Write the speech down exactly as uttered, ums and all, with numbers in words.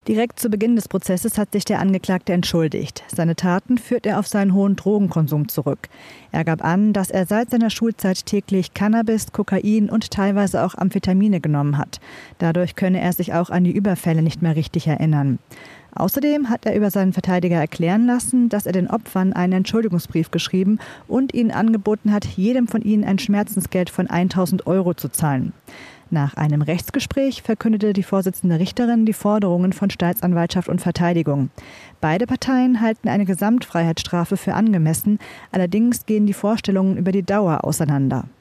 Direkt zu Beginn des Prozesses hat sich der Angeklagte entschuldigt. Seine Taten führt er auf seinen hohen Drogenkonsum zurück. Er gab an, dass er seit seiner Schulzeit täglich Cannabis, Kokain und teilweise auch Amphetamine genommen hat. Dadurch könne er sich auch an die Überfälle nicht mehr richtig erinnern. Außerdem hat er über seinen Verteidiger erklären lassen, dass er den Opfern einen Entschuldigungsbrief geschrieben und ihnen angeboten hat, jedem von ihnen ein Schmerzensgeld von tausend Euro zu zahlen. Nach einem Rechtsgespräch verkündete die Vorsitzende Richterin die Forderungen von Staatsanwaltschaft und Verteidigung. Beide Parteien halten eine Gesamtfreiheitsstrafe für angemessen, allerdings gehen die Vorstellungen über die Dauer auseinander.